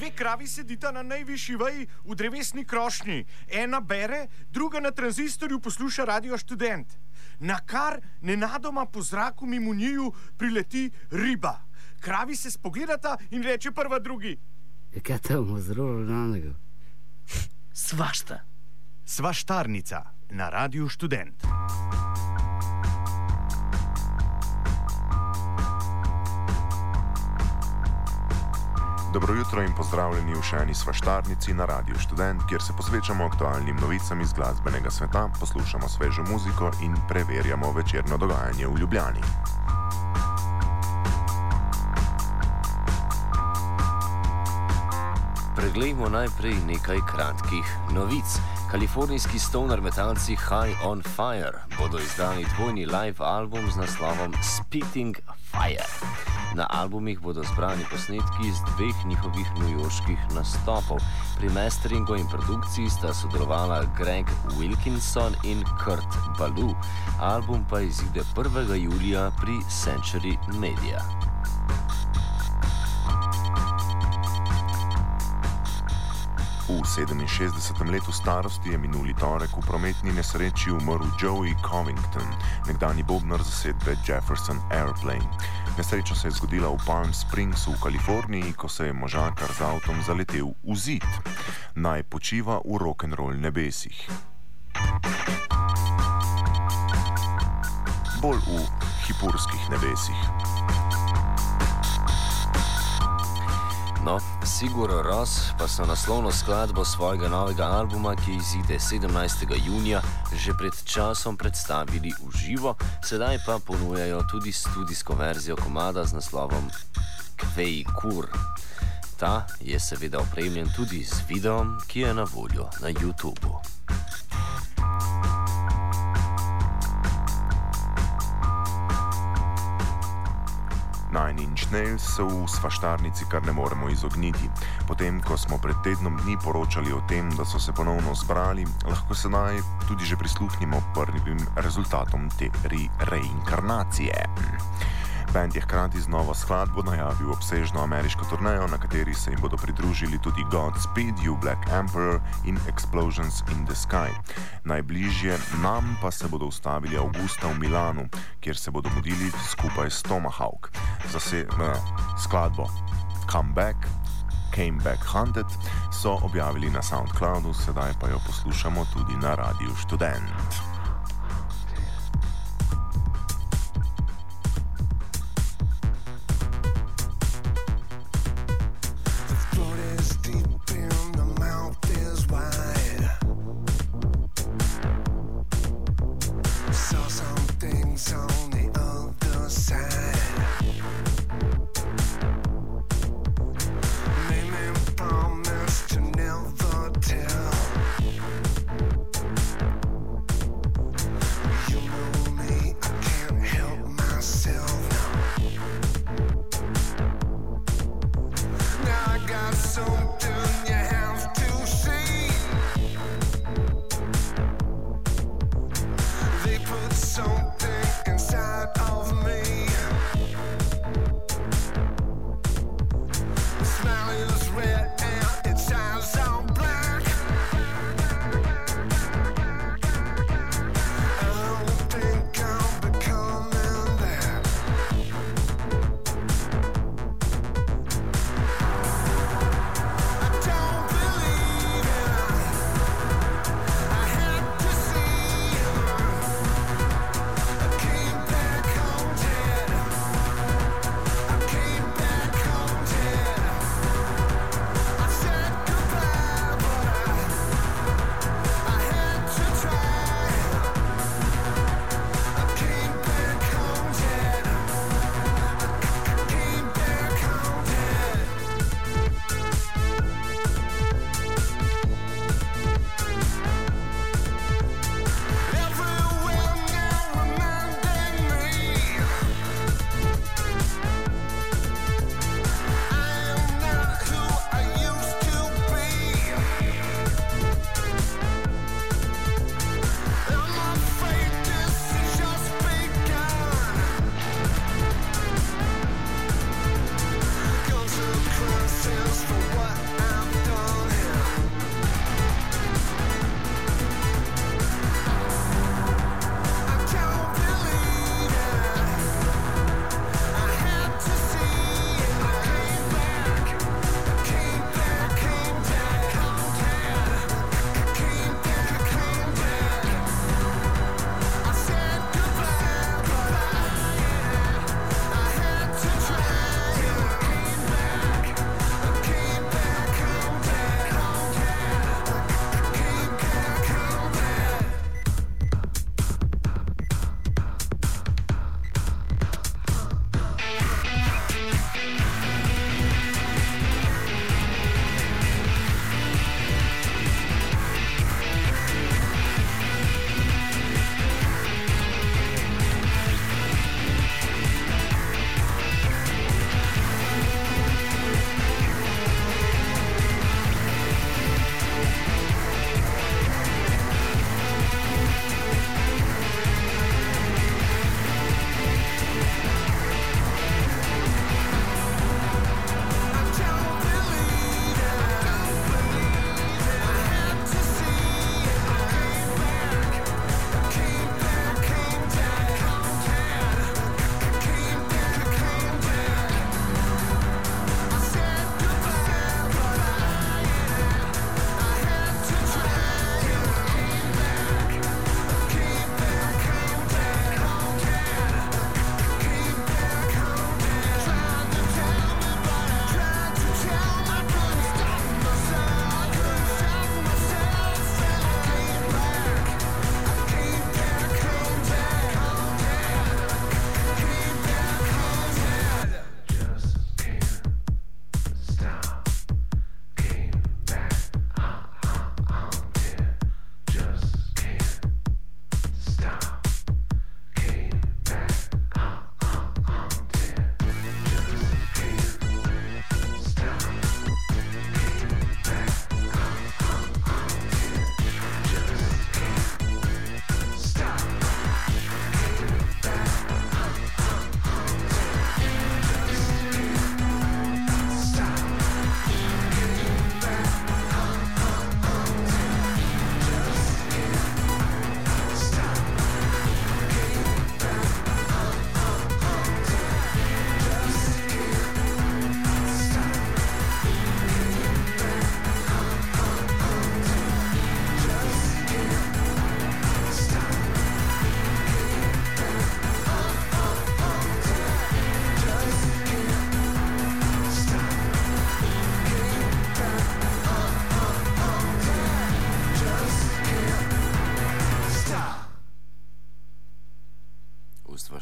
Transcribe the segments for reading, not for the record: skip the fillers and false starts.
Dve kravi sedita na najvišji veji v drevesni krošnji. Ena bere, druga na tranzistorju posluša Radio Študent. Nakar nenadoma po zraku mimo njiju prileti riba. Kravi se spogledata in reče prva drugi: Kaj tamo zelo ranega? Svašta. Svaštarnica na Radio Študent. Dobro jutro in pozdravljeni v še eni svaštarnici na Radio Študent, kjer se posvečamo aktualnim novicam iz glasbenega sveta, poslušamo svežo muziko in preverjamo večerno dogajanje v Ljubljani. Preglejmo najprej nekaj kratkih novic. Kalifornijski stoner metalci High on Fire bodo izdali dvojni live album z naslovom Spitting Fire. Na albumih bodo zbrani posnetki iz dveh njihovih newyorških nastopov. Pri masteringu in produkciji sta sodelovala Greg Wilkinson in Kurt Ballou. Album pa izide 1. julija pri Century Media. V 67. letu starosti je minuli torek v prometni nesreči umrl Joey Covington, nekdani bobnar zasedbe Jefferson Airplane. Nesreča se je zgodila v Palm Springsu v Kaliforniji, ko se je možakar z avtom zaletel v zid. Naj počiva v rock'n'roll nebesih. Bolj v hipurskih nebesih. No, Sigur Rós pa so naslovno skladbo svojega novega albuma, ki izide 17. junija, že pred časom predstavili v živo, sedaj pa ponujajo tudi studijsko verzijo komada z naslovom Kvej Kur. Ta je seveda opremljen tudi z videom, ki je na voljo na YouTubu. Nine Inch Nails se v svaštarnici kar ne moremo izogniti. Potem, ko smo pred tednom dni poročali o tem, da so se ponovno zbrali, lahko sedaj tudi že prisluhnimo prvim rezultatom te reinkarnacije. Band je hkrati z novo skladbo najavil obsežno ameriško turnejo, na kateri se jim bodo pridružili tudi Godspeed You Black Emperor in Explosions in the Sky. Najbližje nam pa se bodo ustavili avgusta v Milanu, kjer se bodo mudili skupaj s Tomahawk. Skladbo Come Back, Came Back Hunted so objavili na SoundCloudu, sedaj pa jo poslušamo tudi na Radio Študent.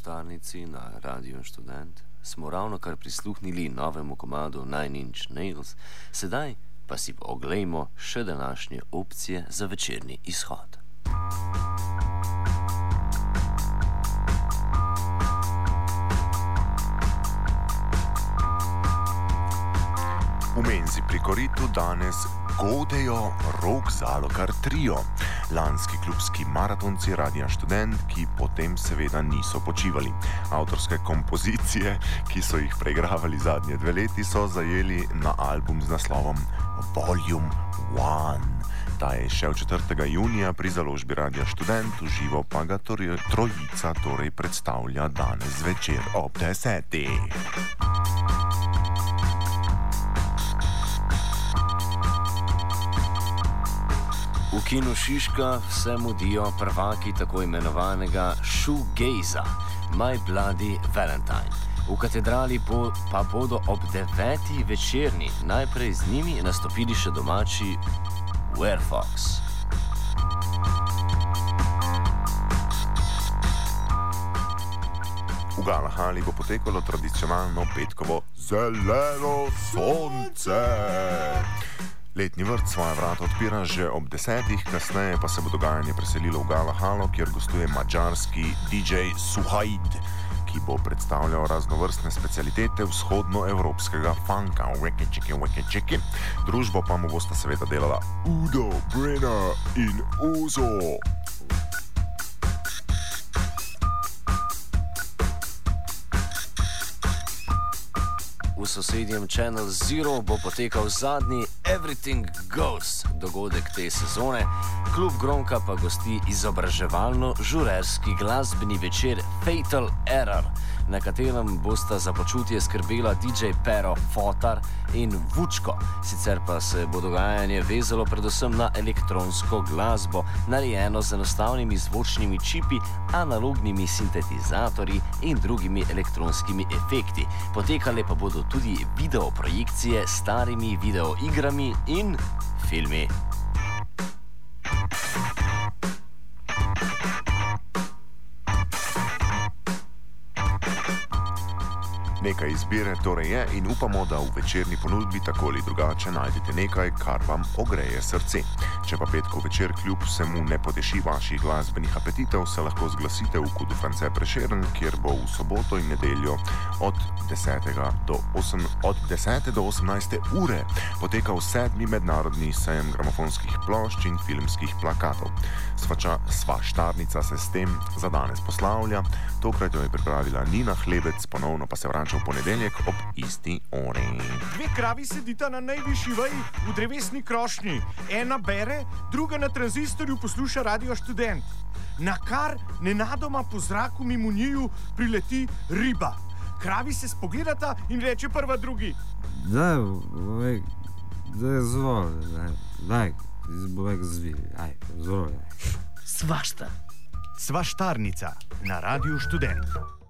Svaštarnici na Radiu Študent smo ravno kar prisluhnili novemu komadu Nine Inch Nails, sedaj pa si oglejmo še današnje opcije za večerni izhod. V menzi pri koritu danes godejo Rok Zalokar trio, lanski klubski maratonci Radia Študent, ki potem seveda niso počivali. Avtorske kompozicije, ki so jih preigravali zadnje 2 leti, so zajeli na album z naslovom Volume 1. Ta je šel 4. junija pri založbi Radia Študent, v živo pa ga trojica predstavlja danes zvečer ob 10. V kinu Šiška se mudijo prvaki tako imenovanega shoegaza, My Bloody Valentine. V katedrali pa bodo ob 9. večerni najprej z njimi nastopili še domači Werefox. V Galahali bo potekalo tradicionalno petkovo zeleno sonce. Letni vrt svoja vrata odpira že ob 10, kasneje pa se bo dogajanje preselilo v Galahalo, kjer gostuje madžarski DJ Suhaid, ki bo predstavljal raznovrstne specialitete vzhodnoevropskega funka, weke čeki. Družbo pa mu bosta seveda delala Udo, Brenner in Uzo. V sosednjem Channel Zero bo potekal zadnji Everything Goes dogodek te sezone, klub Gronka pa gosti izobraževalno-žurerski glasbeni večer Fatal Error, na katerem bosta za počutje skrbela DJ Pero Fotar in Vučko. Sicer pa se bo dogajanje vezalo predvsem na elektronsko glasbo, narejeno z enostavnimi zvočnimi čipi, analognimi sintetizatorji in drugimi elektronskimi efekti. Potekale pa bodo tudi videoprojekcije s starimi videoigrami in filmi. Nekaj izbire torej je in upamo, da v večerni ponudbi tako ali drugače najdete nekaj, kar vam ogreje srce. Če pa petkov večer kljub vsemu ne poteši vaših glasbenih apetitov, se lahko zglasite v Kudu France Prešeren, kjer bo v soboto in nedeljo od 10. do 18. ure potekal 7. mednarodni sejem gramofonskih plošč in filmskih plakatov. Svaštarnica se s tem za danes poslavlja, tokrat jo je pripravila Nina Hlebec, ponovno pa se vrača v ponedeljek ob isti uri. 2 kravi sedita na najvišji veji v drevesni krošnji. Ena bere, druga na tranzistorju posluša Radio Študent. Nakar nenadoma po zraku mimo njiju prileti riba. Kravi se spogledata in reče prva drugi: Daj, zvoli, daj, zvoli, Svašta. Svaštarnica na Radio Študent.